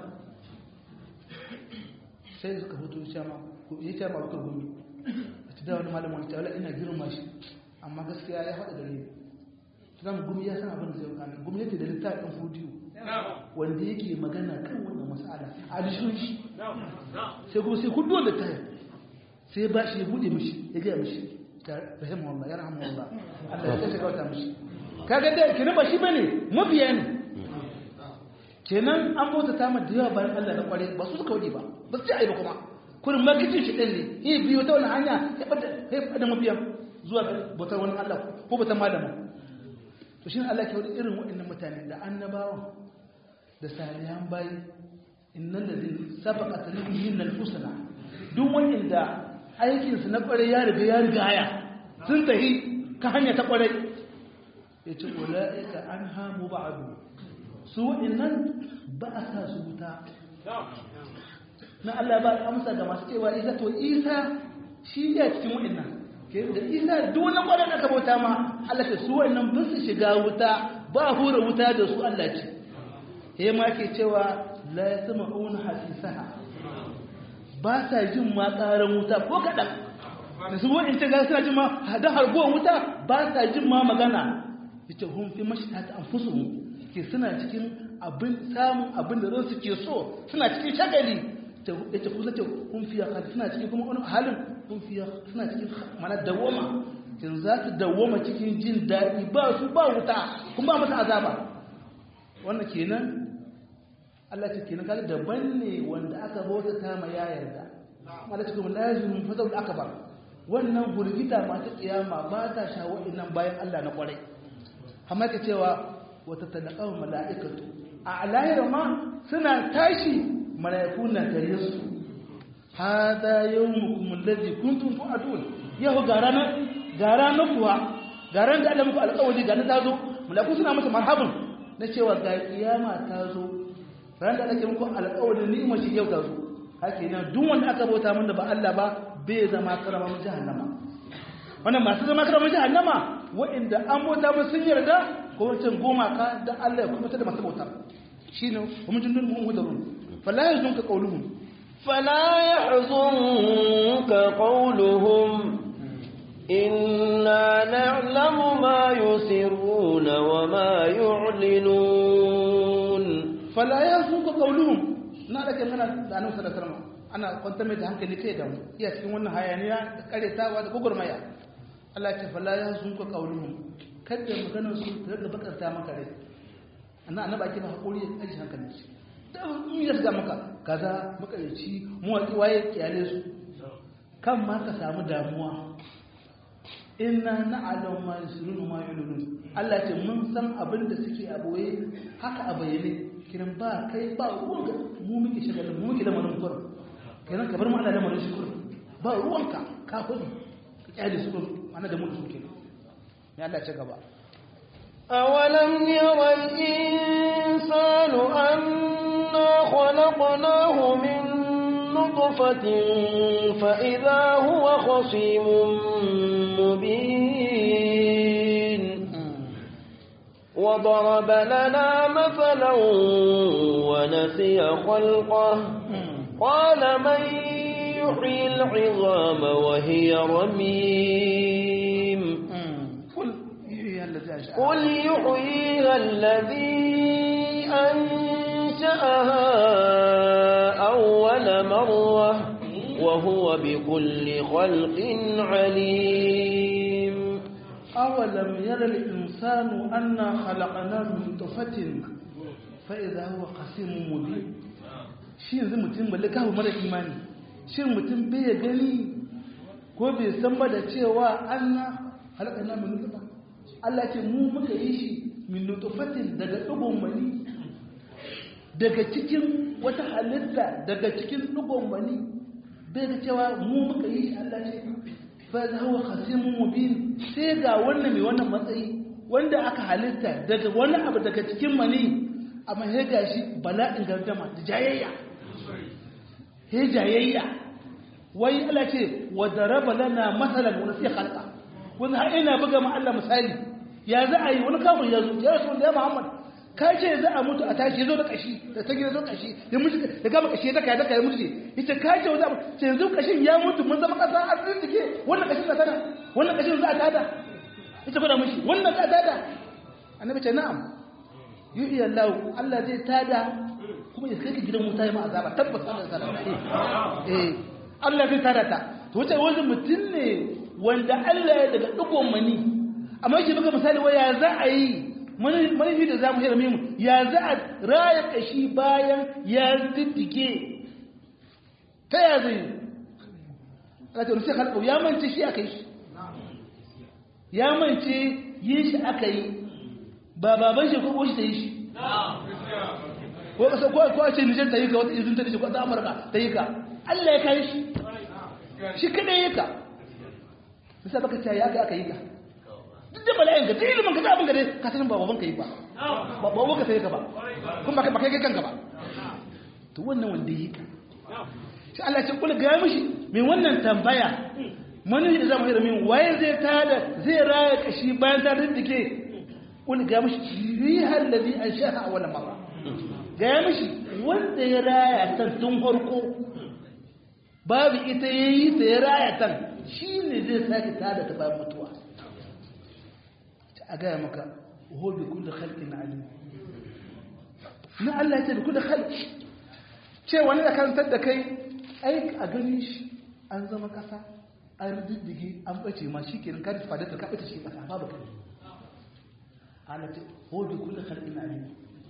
sai suka hoto ya ce ma bakar gumi a ci da wani malamin wani tawala ina girma shi amma gaskiya ya faɗa gare ni ta zama gumi ya san abin da zai wakana gumi yake da littafin fudiyo wanda yake magana kan wannan mas'ala a dishin shi sai kuma sai kudu da tayar sai ba shi ya bude mishi ya gaya mishi ta rahimahullah ya rahimahullah Allah ya kashe kawata mishi kaga da kenan ba shi bane mabiya ne kenan an bauta ta da yawa bayan Allah na kware ba su suka wuce ba ba su ci aiba kuma kurin makicin shi ɗin ne yi biyo ta wani hanya ya bada mabiyan zuwa bautar wani Allah ko bautar malama to shi Allah ke wani irin waɗannan mutane da annabawa da salihan bayi innan da zai sabaka ta nufin yin nan husna duk wanda aikinsu na ƙwarai ya riga ya riga haya sun tahi ka hanya ta ƙwarai ya ce ula'ika an hamu ba'adu su waɗannan ba a sa su wuta na Allah ba amsa ga masu cewa isa to isa shi ya cikin waɗannan da isa duk wani ƙwarar da ka bauta ma Allah ce su waɗannan ba su shiga wuta ba hura wuta da su Allah ce ya ma ke cewa la ya sama una hasisaha ba sa jin ma ƙarar wuta ko kaɗan da su waɗanda ga suna jin ma da harbuwan wuta ba sa jin ma magana ya ce hun fi mashi ta amfusu ke suna cikin abin samun abin da zan suke so suna cikin shagali ya ce kusa ce kun fiya suna cikin kuma wani halin kun fiya suna cikin mana dawoma kin za su dawoma cikin jin daɗi ba su ba wuta kuma ba masa azaba wannan kenan Allah ce kenan kaga daban ne wanda aka bauta ta ma ya yarda Allah ce kuma lazimin fazal akbar wannan gurgita ma ta kiyama ba ta sha wa'annan bayan Allah na kwarai amma ka cewa wata talaqaw malaikatu a alayra ma suna tashi malaiku na tare su hada yawmukum alladhi kuntum tu'adun yau garana garana kuwa garan da Allah muku alƙawari ga ta zo malaiku suna masa marhaban na cewa ga kiyama ta zo ran da ake muku alƙawarin ni'imar shi yau ta zo haka yana duk wanda aka bauta mun da ba Allah ba bai zama karamin jahannama wannan masu zama karamin jahannama wa'inda an bauta mun sun yarda ko wancan goma ka da Allah ya kuma ta da masu bauta shine kuma jindun mu hudarun fala yazunka qawluhum fala yahzunka qawluhum inna na'lamu ma yusirruna wa ma yu'linun fala yahzunka qawluhum na da kan da annabi sallallahu alaihi wasallam ana kwantar mai da hankali kai da mu iya cikin wannan hayaniya da karetawa da gugurmaya Allah ya ce fala yahzunka qawluhum kada maganar su ta da bakanta maka rai annan annaba ake ba hakuri ya kaji hankali da in ya ga maka kaza makarici mu waki waye kiyale su kan ma ka samu damuwa inna na'lamu ma yusirun ma yulun Allah ya ce mun san abin da suke a boye haka a bayyane kiran ba kai ba ruwanka mu muke shagalin mu muke da manin kurin kiran ka bar mu Allah da manin shukur ba ruwanka ka hudu ka kyale su ana da mu da su kenan ya Allah ce gaba awalam yara al-insanu anna khalaqnahu min nutfatin fa idha huwa khasimun mubin wa daraba lana mathalan wa nasiya khalqahu qala man yuhyi al-'idhama wa hiya ramim قل يحييها الذي أنشأها أول مرة وهو بكل خلق عليم أولم يرى الإنسان أنا خلقناه من نطفة فإذا هو خصيم مبين shin zai mutum mallaka mara imani shin mutum bai gani ko bai san ba da cewa anna halakana min nutfa Allah ce mu muka yi shi min nutfatin daga dugon mani daga cikin wata halitta daga cikin dugon mani bai da cewa mu muka yi shi Allah ce fa huwa khasimun mubin sai ga wannan mai wannan matsayi wanda aka halitta daga wani abu daga cikin mani amma he gashi bala'in gardama da jayayya he jayayya wai Allah ce wa daraba lana masalan wa nasiya khalqa wani har ina buga ma Allah misali ya za a yi wani kafin ya zo ya rasu da ya Muhammad ka ce za a mutu a tashi ya zo da kashi da ta gida zo kashi ya mutu da gama kashi ya daka ya daka ya mutu yace ka ce za ce yanzu kashin ya mutu mun zama kasa a tsike wannan kashin na tana wannan kashin za a tada ita fada mishi wannan za a tada annabi ce na'am yuhi Allah Allah zai tada kuma ya kai ka gidan wuta ya ma azaba tabbas Allah zai tada eh Allah zai tada ta to wace wani mutum ne wanda Allah ya daga dugon mani amma yake buga misali waya za a yi manufi da zamu hira mimu ya za a raya kashi bayan ya diddike ta ya zai ka ta rufe halƙau ya mance shi aka yi shi ya mance yi shi aka yi ba baban shi ko shi ta yi shi ko kasa ko a ce nijar ta yi ka wata izin ta da shi ko ta amurka ta yi ka Allah ya kayi shi shi kadai yi ka bisa baka ce ya ga aka yi ka duk da bala'in ka ta ilimin ka ta abin ka dai ka sanin ba baban ka yi ba ba baban ka ta yi ka ba kuma ba kai kanka ba to wannan wanda yi ka shi Allah ce kula ga mishi mai wannan tambaya mani da zamu yi da min waye zai tada zai raya kashi bayan ta diddike kula ga mishi rihal ladhi anshaha awwal marra ga mishi wanda ya raya ta tun farko babu ita yayi ta ya raya ta shine zai sake tada ta bayan mutuwa a ga maka ho bi kulli khalqin alim na Allah ya ce bi kulli khalq ce wani da karantar da kai ai a gani shi an zama kasa an diddige an bace ma shi kenan ka fada ta ka bace shi kasa babu kai alati hudu kullu khalqin alim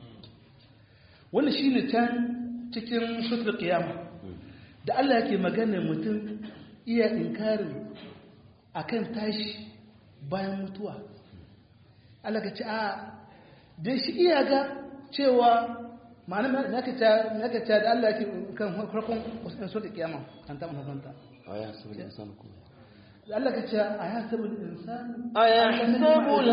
wannan shine can cikin suratul qiyamah da Allah yake magana mutum iya inkarin akan tashi bayan mutuwa Allah ka ce a dai shi iya ga cewa ma'ana naka ta naka ta da Allah yake kan farkon suratul qiyamah an ta mun zanta aya sabul insan ku Allah ka ce aya sabul insan aya sabul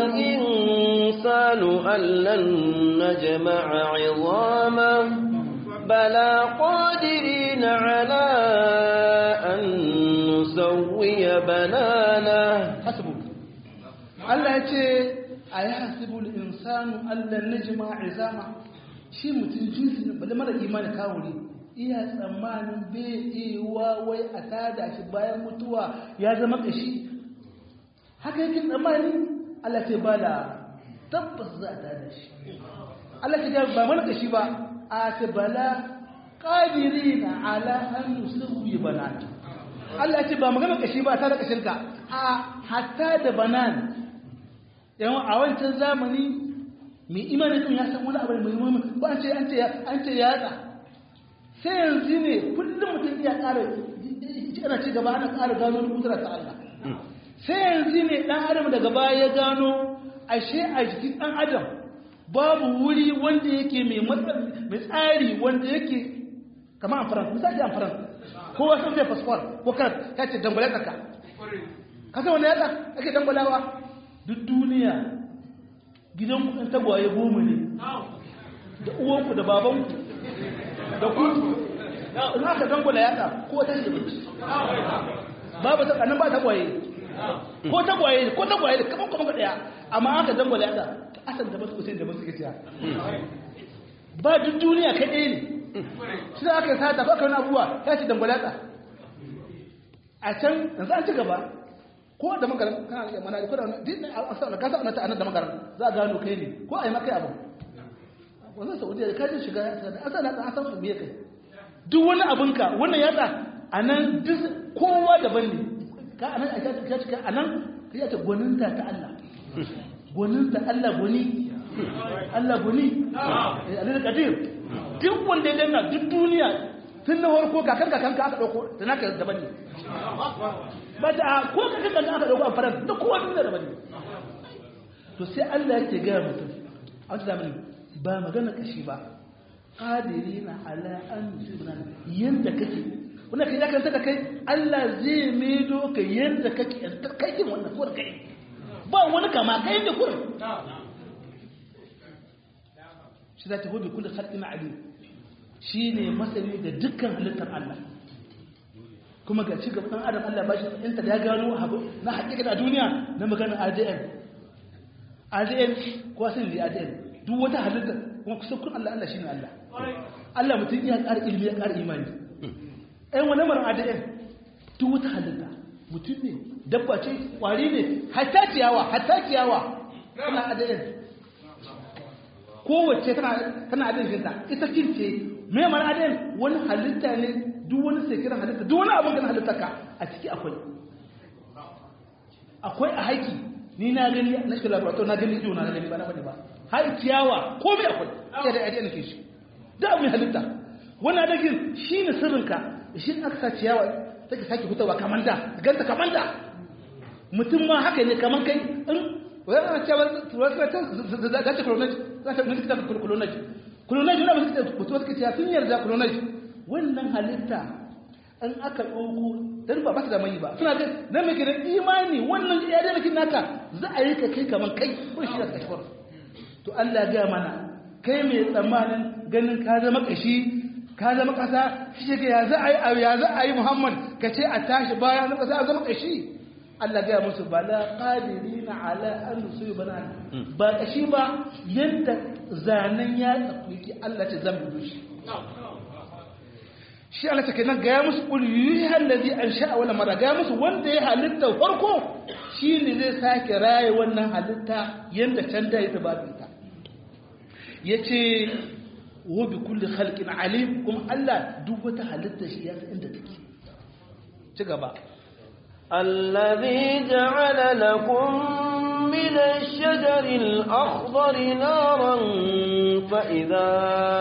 insanu allan najma'a 'idama bala qadirin 'ala an nusawwiya banana hasbu Allah ya ce aya sabul insanu allan najma'a 'idama shi mutum jinsi ne bale mara imani kawuri iya tsammanin bai iya wai a tada shi bayan mutuwa ya zama kashi haka yake tsammani Allah ce bala tabbas za a tada shi Allah ce ba mana kashi ba a ce bala qadirina ala an nusawwi banat Allah ce ba magana kashi ba ta da kashinka a hatta da banan yawan a wancan zamani mai imanin kan ya san wani abu mai muhimmi ba an ce an ce an ce yatsa sai yanzu ne kullum mutum ya ƙara ana ci gaba ana ƙara gano rubutar ta Allah sai yanzu ne dan adam daga baya ya gano ashe a jikin dan adam babu wuri wanda yake mai mai tsari wanda yake kamar amfaran misali amfaran ko wasu zai fasfar ko kan ka ce dangwale tsaka ka san wani yatsa ake dangwalawa duk duniya gidan kudin tagwaye goma ne da uwanku da babanku da kudu in aka dangwala yada ko ta shi babu ta kanan ba tagwaye ko tagwaye ko tagwaye da kaman kaman daya amma aka dangwala yada ta asan da basu kusa da basu gaciya ba duk duniya kai ɗaya ne shi da aka sata ba kan abuwa ya ci dangwala yada a can yanzu an ci gaba ko da magaran kana da mana ko da din a sa ka sa na ta da magaran za a gano kai ne ko ai maka abu wannan Saudiya ka ji shiga da asala da asan su me kai duk wani abinka wannan yatsa anan duk kowa daban ne ka anan a ka cika anan kai ta goninta ta Allah goninta Allah goni Allah goni eh Allah kadir duk wanda ya danna duk duniya tun na farko kakan kakan ka aka dauko da naka daban ne ba da ko ka kakan aka dauko a faran da kowa duniya da bane to sai Allah yake ga mutum a wannan zamani ba magana kashi ba qadirina ala an yusibna yanda kake wannan kai zaka saka kai Allah zai maido ka yanda kake kai kin wannan ko kai ba wani kama kai da kurin shi za ta hobi kullu khalqin alim shine masani da dukkan halittar Allah kuma ga ci gaban adam Allah ba shi inta da ya gano abu na hakika a duniya na magana A D N A D N ko sun da A D N duk wata halitta kuma kusa kun Allah Allah shine Allah Allah mutum ya ƙara ilimi ya ƙara imani ɗan wani marar A D N duk wata halitta mutum ne dabba ce ƙwari ne hatta ciyawa hatta ciyawa tana A D N kowace tana A D N shinta ita kince mai mara A D N wani halitta ne duk wani sekiran halitta duk wani abin kan halitta ka a ciki akwai akwai a haiki ni na gani na shi laborator na gani iyo na gani ba na bane ba har ciyawa komai akwai ya da A D N ke shi da abin halitta wannan adagin shi ne sirrinka shi aka sa ciyawa take sake fitowa kamar da ganta kamar da mutum ma haka ne kamar kai in wani ana cewa za ta clonage za ta nufi ta clonage clonage na musu ta fito suka ce sun yarda clonage wannan halitta an aka ɗauko dan ba ba ta da mai ba suna ga nan mai gidan imani wannan ya da miki naka za a yi ka kai kamar kai ko shi da kashfar to Allah ya ga mana kai mai tsammanin ganin ka zama kashi ka zama kasa shi ga ya za a yi ya za a yi Muhammad ka ce a tashi bayan na kasa a zama kashi Allah ga musu bala qadirina ala an nusibana ba kashi ba yanda zanen ya tsaki Allah ta zama dushi shi Allah ta kenan ga musu qul yuha allazi ansha'a wala mara ga musu wanda ya halitta farko shine zai sake raye wannan halitta yanda can da ya tabata yace wa bi kulli khalqin alim kuma Allah duk wata halitta shi ya san inda take ci gaba الذي جعل لكم من الشجر الأخضر نارا فإذا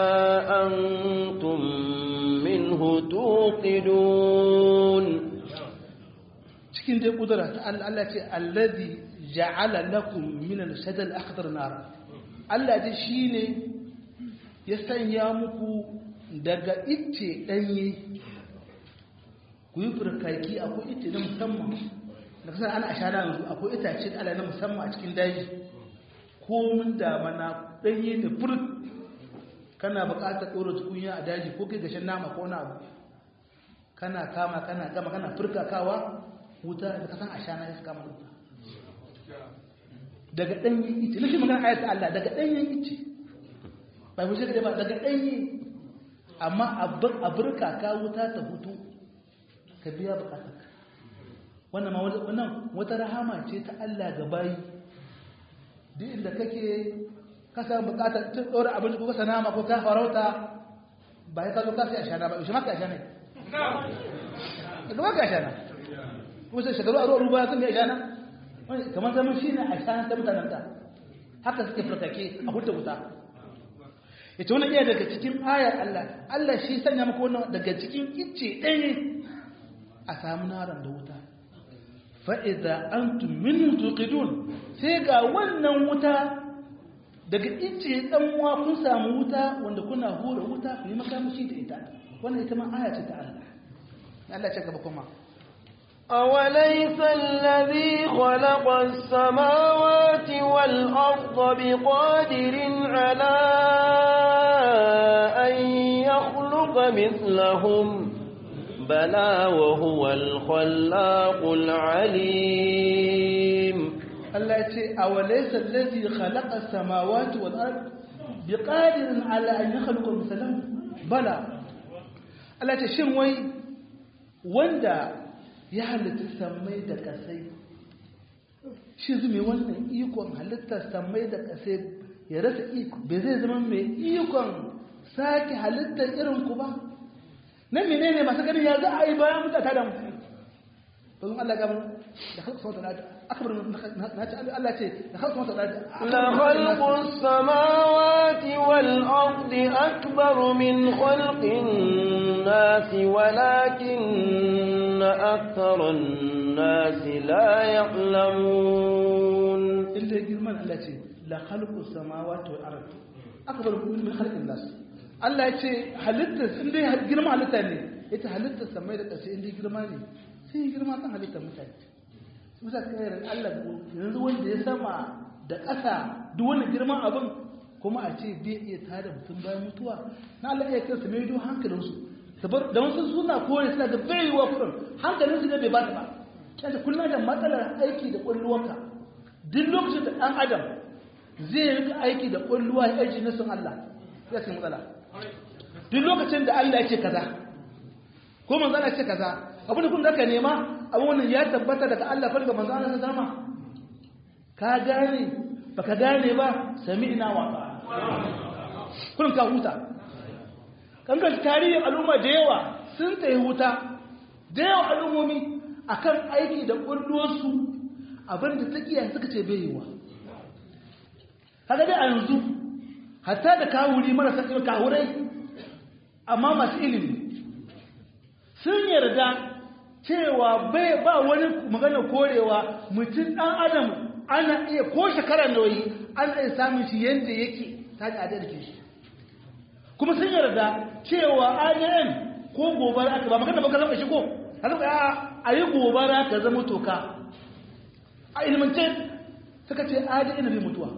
أنتم منه توقدون cikin dai kudura ta Allah ce allazi ja'ala lakum min al-shajar al-akhdar nara Allah dai shine ya sanya muku daga icce danye ku yi furkaki akwai icce na musamman da kasar ana ashara yanzu akwai itace ala na musamman a cikin daji komin damana ɗanye da furk kana buƙatar ɗora tukunya a daji ko kai gashin nama ko na abu kana kama kana gama kana furkakawa wuta da kasan ashana ya kama wuta daga ɗanyen icce nufin magana ayata Allah daga ɗanyen icce bai wuce da ba daga ɗanye amma a burkaka wuta ta hutu ka biya bukatarka wannan ma wannan wata rahama ce ta Allah ga bayi duk inda kake ka samu bukatar ta dora abin ko ka nama ko ka farauta ba ya kazo ka sai ashana ba shi maka ashana da ka ashana ko sai shagaru a ruwa ruwa sun yi ashana kamar zaman shine ashana ta mutanen ta haka suke furtake a huta wuta ita wannan iya daga cikin ayar Allah Allah shi sanya maka wannan daga cikin icce ɗaya a samu naran da wuta fa'iza an tummin tuƙidun sai ga wannan wuta daga ice ɗanwa kun samu wuta wanda kuna hura wuta ku yi makamashi da ita wannan ita ma aya ce ta Allah Allah ce gaba kuma أوليس الذي خلق السماوات والأرض بقادر على أن يخلق مثلهم بلى وهو الخلاق العليم الله يقول أوليس الذي خلق السماوات والأرض بقادر على أن يخلق مثلهم بلى الله يقول شنوي وندا يحلت السمي دا كسي شزمي وانا إيكوان حلت السمي دا كسي يرس إيكو بزي زمان مي إيكوان ساكي حلت إرنكو با nan menene masu ganin ya za a yi bayan mutu ta da mu don Allah ga mu da halku sauta da akbar na ce Allah ce da halku sauta da la khalqus samawati wal ardi akbar min khalqin nas walakin aktharun nas la ya'lamun illa girman Allah ce la khalqus samawati wal ardi akbar min khalqin nas Allah ya ce halittar inda girma halitta ne ita halittar samai da ƙasa inda girma ne sai girma kan halittar mutane musa kayar Allah yanzu wanda ya sama da ƙasa duk wani girman abin kuma a ce bai iya tada mutum bayan mutuwa na Allah ya kai su mai do hankalinsu sabar da wasu suna kore suna ga bai yiwa kurin hankalinsu ne bai ba ta ba kaje kullum da matsalar aiki da kulluwanka duk lokacin da dan adam zai yi aiki da kulluwa ya aiki na sun Allah ya san matsala duk lokacin da Allah ya ce kaza ko manzo Allah ya ce kaza abin da kun da ka nema abin wannan ya tabbata daga Allah fa daga manzo Allah ya zama ka gane baka gane ba sami'na wa kun ka huta kan ga tarihin al'umma da yawa sun tayi huta da yawa al'ummomi akan aiki da kulluwarsu abinda takiya suka ce bai yiwa kaga dai a yanzu hatta da kawuri marasa ilimi kawurai amma masu ilimi sun yarda cewa bai ba wani magana korewa mutum dan adam ana iya ko shekara nauyi ana iya samun shi yanda yake ta da adalci shi kuma sun yarda cewa A D N ko gobara aka ba magana ba ka zama shi ko a yi gobara ka zama toka a ilmance suka ce A D N bai mutuwa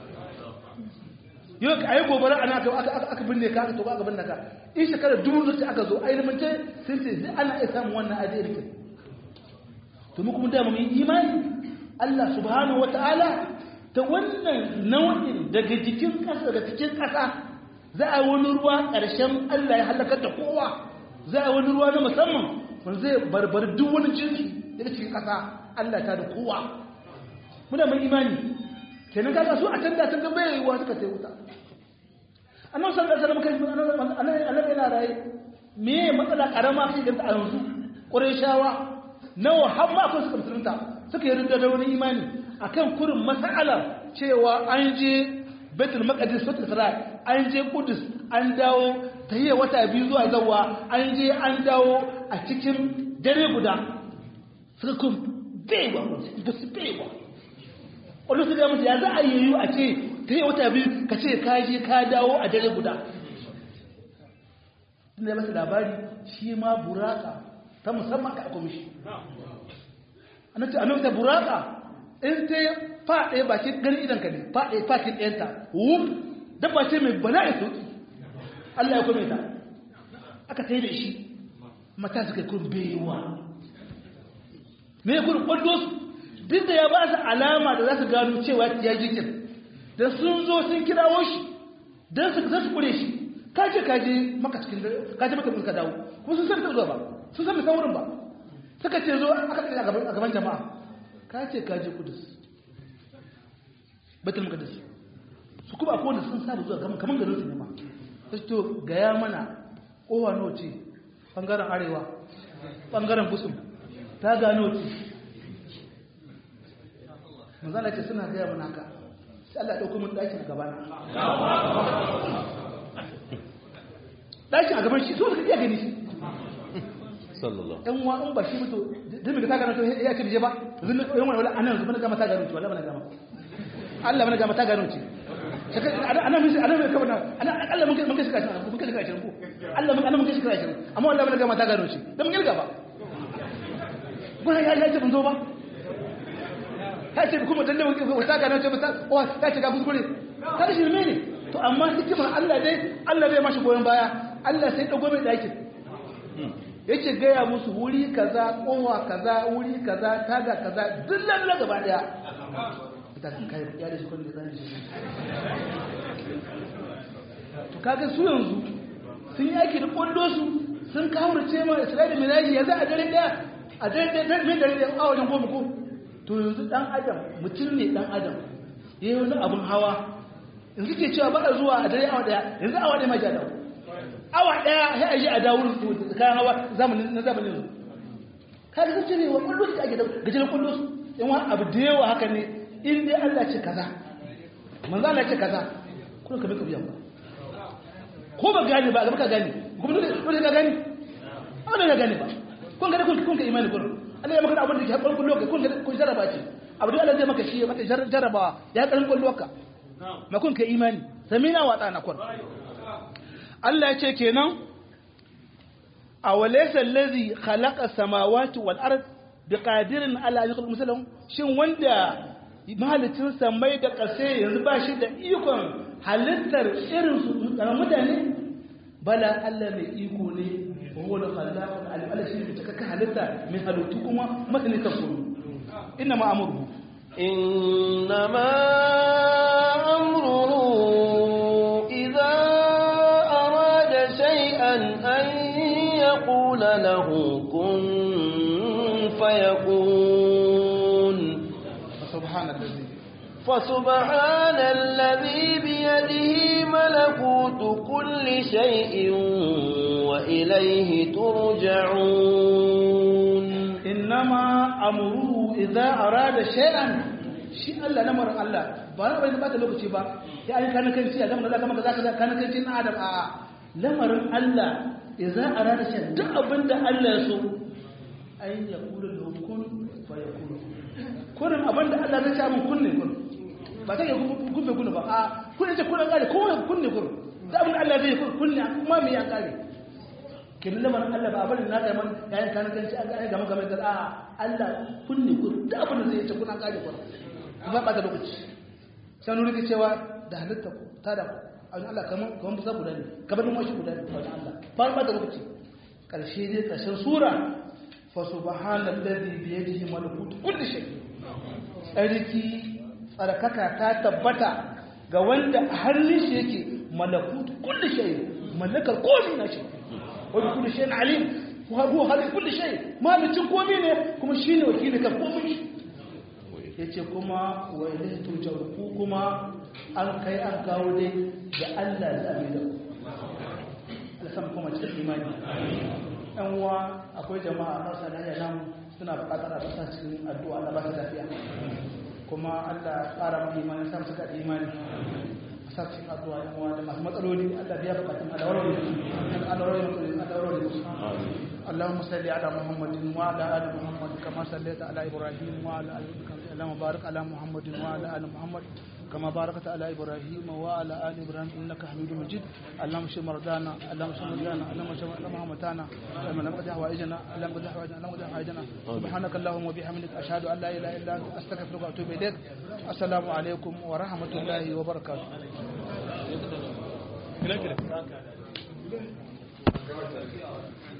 yau a yi gobara ana aka binne ka aka toka aka binne ka in shekarar dubu zuci aka zo a ilmance sun ce zai ana iya samun wannan A D N kin to mu kuma dama mu yi imani Allah subhanahu wata'ala ta wannan nau'in daga jikin ƙasa daga cikin ƙasa za a wani ruwa ƙarshen Allah ya halakar da kowa za a wani ruwa na musamman wanda zai barbar duk wani jinsi daga cikin ƙasa Allah ta da kowa muna mai imani kenan kaga su a can da can ga bai yiwuwa suka sai wuta annabi sallallahu alaihi wasallam kai annabi yana raye me matsala karama kai da a yanzu qurayshawa nawa har ma akwai suka musulunta suka yi rinda da wani imani akan kurin mas'ala cewa an je Baitul Maqdis fatul Sarai an je Qudus an dawo tayi wata biyu zuwa zawa an je an dawo a cikin dare guda suka kun baiwa ba su baiwa wani su ga mutu ya za a yi a ce tayi wata biyu ka ce ka je ka dawo a dare guda tunda ya masa labari shi ma buraka ta musamman ka akwai mishi annabi annabi ta buraka in ta faɗe bakin ganin idan ka ne faɗe fakin ɗayanta wuf dabba ce mai bala'i sauki Allah ya kome ta aka ta yi da shi mata suka yi kun bewa me ya kun ƙwallo su duk da ya ba su alama da za su gano cewa ya jikin da sun zo sun kirawo shi don su zasu kure shi kaje kaje maka cikin kaje maka ka dawo kuma sun san ta zuwa ba sun san ta wurin ba suka ce zo aka tsaya a gaban jama'a kace kaje Kudus Baitul Maqdis su kuma akwai wanda sun saba zuwa gaban kaman garin su ne ma sai to gaya mana kowa nawa ce bangaren arewa bangaren gusum ta gano ce manzala ce suna gaya mana haka sai Allah ya dauko mun dakin a gabana dakin a gaban shi so da iya gani shi sallallahu dan wa in ba shi mutu dan me ka gano to ya ce je ba zan yan wala anan zuba ga mata gano ce wallahi bana ga mata Allah bana ga mata gano ce ana mun ana mun kabana ana Allah mun mun kashi kashi mun kashi kashi ko Allah mun ana mun kashi kashi amma wallahi bana ga mata gano ce dan mun gilga ba gona ya ya ce mun zo ba ka ce kuma dan mun ko ta gano ce ba ta ta ce ga kuskure kada shi ne to amma hikimar Allah dai Allah bai mashi goyon baya Allah sai dago mai dakin yake gaya musu wuri kaza kowa kaza wuri kaza taga kaza dillan la gaba daya ita kai ya da shi kun da zan shi to kaga su yanzu sun yi aiki da kollo su sun kawurce ma Isra'ila miraji yanzu a dare daya a dare daya mai dare daya a wajen goma ko to yanzu dan adam mutum ne dan adam yayi wani abun hawa yanzu ke cewa ba a zuwa a dare awa daya yanzu awa daya ma ja dawo awa daya sai a yi a dawo kayan hawa zamanin na zamanin yanzu kada ka ce ne wa kullu da ake da gajeren kullu in wani abu da yawa haka ne in dai Allah ce kaza manzo Allah ce kaza kuma ka bi ka biyan ba ko ba gane ba ga ka gane kuma dole ka gane ba da gane ba kun ga kun kun ka imani kun Allah ya maka abin da ke hakuri kullu kun ga kun jaraba ce abu da Allah zai maka shi ya maka jarabawa ya karin kullu ka ma kun ka imani samina wa tsana kun Allah ya ce kenan awalaysa allazi khalaqa samawati wal ard biqadirin ala an yakhluqa shin wanda mahalicin samai da ƙasa yanzu ba shi da ikon halittar irin su kamar mutane bala Allah mai iko ne wa huwa al-khallaqul alim Allah shi ne cikakken halitta mai halittu kuma masalikan su inna ma amuru inna ma amruhu idza arada shay'an an yaqula lahu kun fayakun subhanallahi فسبحان الذي بيده ملكوت كل شيء وإليه ترجعون إنما أمره إذا أراد شيئا شيء الله نمر الله بارا بين بات لوكشي با يعني كان كان شيء لما ذاك ما ذاك كان كان شيء آدم آه لمر الله إذا أراد شيء ده أبدا الله يسوع أين يقول له كن فيكون كن أبدا الله زي شامن كن كن ba sai ya gube gune ba a kun ce kun kare ko kunne kun da abin Allah zai kunne kuma me ya kare kin lamarin Allah ba abin na kai man yayin kana kan ci an ga game game da a Allah kunne kun da abin zai ce kun kare kun ba ba da lokaci sai nuri cewa da halitta ku ta da an Allah kaman kaman bisa guda ne kaman mu shi guda ne wajen Allah ba ba da lokaci karshe dai karshen sura fa subhanallazi bi yadihi malakutu kulli shay sarki tsarkaka ta tabbata ga wanda a hannun shi yake malakut kulli shay mallakar komai na shi wani kulli shay alim wa huwa hali kulli shay malikin komai ne kuma shine wakili kan komai yace kuma wa ilayhi turja'un ku kuma an kai an kawo dai da Allah da amina Allah san kuma cikin imani ɗan uwa akwai jama'a na sanaya nan suna buƙatar a sa cikin addu'a Allah ba ta lafiya kuma Allah ƙara mu imani sa su da imani sa cikin addu'a yan uwa da masu matsaloli Allah biya bukatun alawari alawari alawari اللهم صل على محمد وعلى ال محمد كما صليت على ابراهيم وعلى ال اللهم بارك على محمد وعلى ال محمد كما باركت على ابراهيم وعلى ال ابراهيم انك حميد مجيد اللهم اشف مرضانا اللهم اشف مرضانا اللهم اشف امهاتنا اللهم قد حوائجنا اللهم قد حوائجنا اللهم قد حوائجنا سبحانك اللهم وبحمدك اشهد ان لا اله الا انت استغفرك واتوب اليك السلام عليكم ورحمه الله وبركاته